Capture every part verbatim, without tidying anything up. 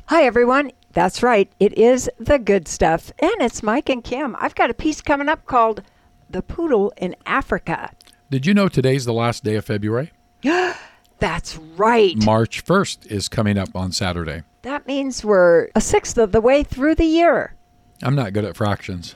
Hi, everyone. That's right. It is The Good Stuff. And it's Mike and Kim. I've got a piece coming up called The Poodle in Africa. Did you know today's the last day of February? That's right. March first is coming up on Saturday. That means we're a sixth of the way through the year. I'm not good at fractions.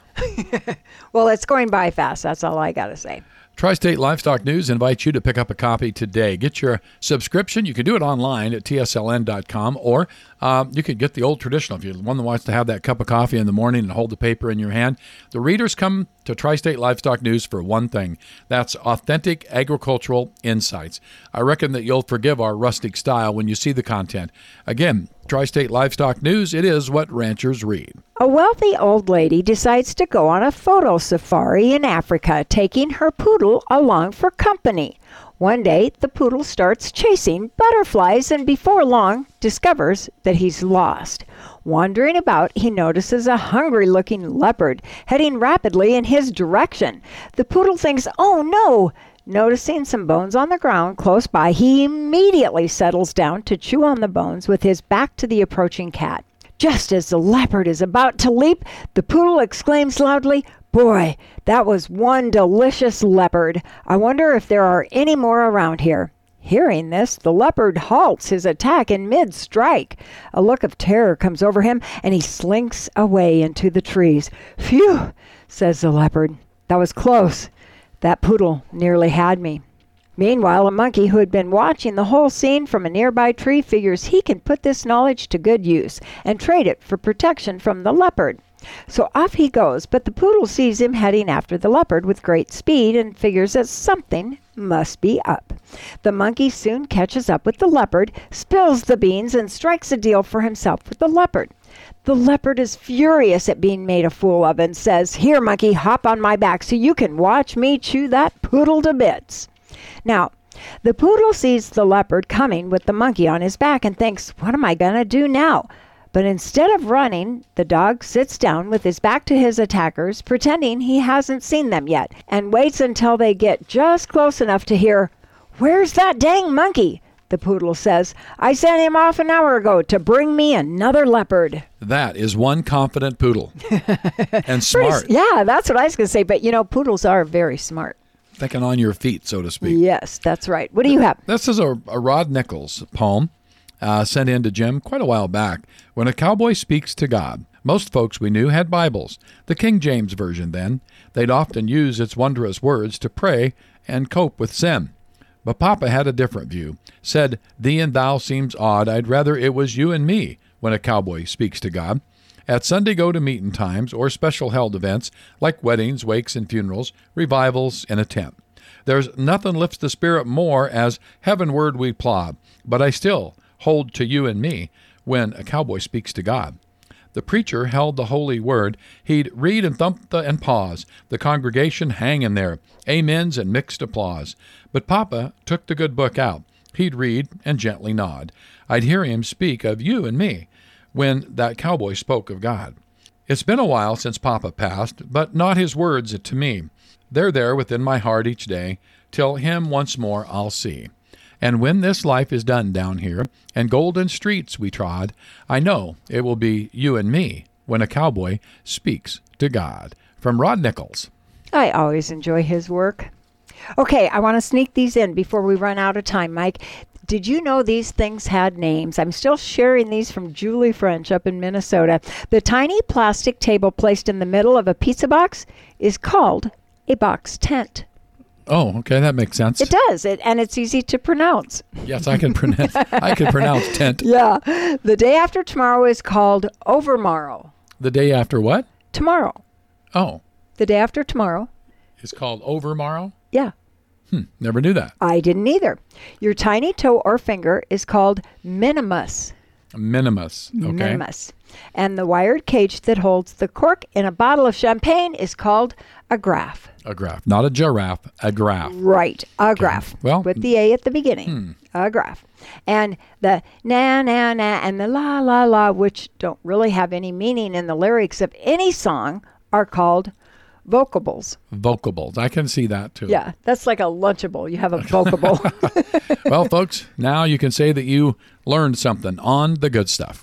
Well, it's going by fast. That's all I got to say. Tri-State Livestock News invites you to pick up a copy today. Get your subscription. You can do it online at T S L N dot com, or uh, you could get the old traditional. If you're one that wants to have that cup of coffee in the morning and hold the paper in your hand. The readers come to Tri-State Livestock News for one thing. That's authentic agricultural insights. I reckon that you'll forgive our rustic style when you see the content. Again, Tri-State Livestock News, it is what ranchers read. A wealthy old lady decides to go on a photo safari in Africa, taking her poodle along for company. One day, the poodle starts chasing butterflies and before long discovers that he's lost. Wandering about, he notices a hungry-looking leopard heading rapidly in his direction. The poodle thinks, "Oh no!" Noticing some bones on the ground close by, he immediately settles down to chew on the bones with his back to the approaching cat. Just as the leopard is about to leap, the poodle exclaims loudly, "Boy, that was one delicious leopard. I wonder if there are any more around here." Hearing this, the leopard halts his attack in mid-strike. A look of terror comes over him, and he slinks away into the trees. "Phew," says the leopard. "That was close. That poodle nearly had me." Meanwhile, a monkey who had been watching the whole scene from a nearby tree figures he can put this knowledge to good use and trade it for protection from the leopard. So off he goes, but the poodle sees him heading after the leopard with great speed and figures that something must be up. The monkey soon catches up with the leopard, spills the beans, and strikes a deal for himself with the leopard. The leopard is furious at being made a fool of and says, "Here, monkey, hop on my back so you can watch me chew that poodle to bits." Now, the poodle sees the leopard coming with the monkey on his back and thinks, "What am I going to do now?" But instead of running, the dog sits down with his back to his attackers, pretending he hasn't seen them yet, and waits until they get just close enough to hear, "Where's that dang monkey?" The poodle says, "I sent him off an hour ago to bring me another leopard." That is one confident poodle. And smart. Pretty, yeah, that's what I was going to say. But, you know, poodles are very smart. Thinking on your feet, so to speak. Yes, that's right. What do you have? This is a, a Rod Nichols poem uh, sent in to Jim quite a while back. When a cowboy speaks to God. Most folks we knew had Bibles, the King James Version then. They'd often use its wondrous words to pray and cope with sin. But Papa had a different view. Said, "Thee and thou seems odd. I'd rather it was you and me when a cowboy speaks to God. At Sunday go to meetin' times or special held events like weddings, wakes, and funerals, revivals in a tent. There's nothing lifts the spirit more as heavenward we plod, but I still hold to you and me when a cowboy speaks to God." The preacher held the holy word. He'd read and thump the, and pause, the congregation hanging there, amens and mixed applause. But Papa took the good book out. He'd read and gently nod. I'd hear him speak of you and me when that cowboy spoke of God. It's been a while since Papa passed, but not his words to me. They're there within my heart each day, till him once more I'll see. And when this life is done down here, and golden streets we trod, I know it will be you and me when a cowboy speaks to God. From Rod Nichols. I always enjoy his work. Okay, I want to sneak these in before we run out of time, Mike. Did you know these things had names? I'm still sharing these from Julie French up in Minnesota. The tiny plastic table placed in the middle of a pizza box is called a box tent. Oh, okay, that makes sense. It does, it, and it's easy to pronounce. Yes, I can pronounce. I can pronounce tent. Yeah, the day after tomorrow is called overmorrow. The day after what? Tomorrow. Oh. The day after tomorrow. It's called overmorrow? Yeah. Hmm, never knew that. I didn't either. Your tiny toe or finger is called minimus. Minimus. Okay. Minimus. And the wired cage that holds the cork in a bottle of champagne is called a graph. A graph. Not a giraffe, a graph. Right, a graph. Well, with the A at the beginning. Hmm. A graph. And the na, na, na, and the la, la, la, which don't really have any meaning in the lyrics of any song, are called vocables. Vocables. I can see that too. Yeah, that's like a Lunchable. You have a vocable. Well, folks, now you can say that you learned something on The Good Stuff.